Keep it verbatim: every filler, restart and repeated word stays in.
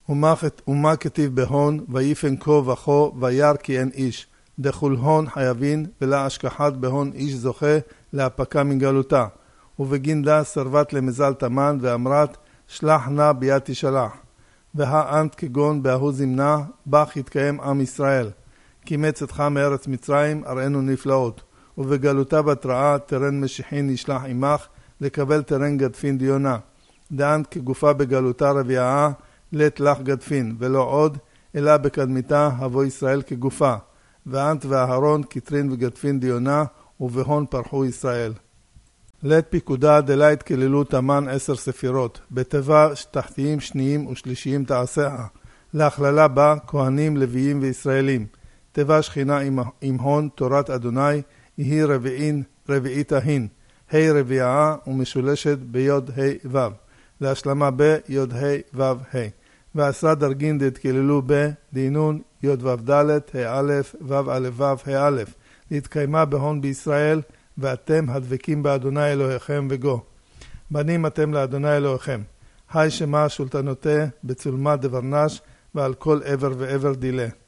ומה כתיב בהון, ויפן כה וכה, וירא כי אין איש. דכול הון חייבין, ולה השכחת בהון איש זוכה, להפקה מגלותה. ובגין דה סרבת למזל תמן, ואמרת, שלח נא ביד תשלח. והאנט כגון בהוא זמנה, בך יתקיים עם ישראל. כי מצאתך מארץ מצרים, אראנו נפלאות. ובגלותה בתראה, תרן משיחין ישלח עמך, לקבל תרן גדפין דיונה. דאנט כגופה בגלותה רביעה, לת לך גדפין, ולא עוד, אלא בקדמיתה הבוא ישראל כגופה. ואנט ואהרון כתרין וגדפין דיונה, ובהון פרחו ישראל. לת פיקודה דלית כללו תמן עשר ספירות, בטבע תחתיים שניים ושלישיים תעשיה, להכללה בה כהנים, לוויים וישראלים. טבע שכינה עם, עם הון תורת אדוני, היא רביעין רביעית ההין, ה' רביעה ומשולשת ביוד ה' ו', להשלמה ביוד ה' ו' ה'. ועשרה דרגין דתכללו בדינון יוד ו' ד' ה' א' ו' א' ו' ה' א', להתקיימה בהון בישראל, ואתם הדבקים באדוני אלוהיכם וגו. בנים אתם לאדוני אלוהיכם. היי שמה שולטנותה בצולמה דברנש, ועל כל עבר ועבר דילה.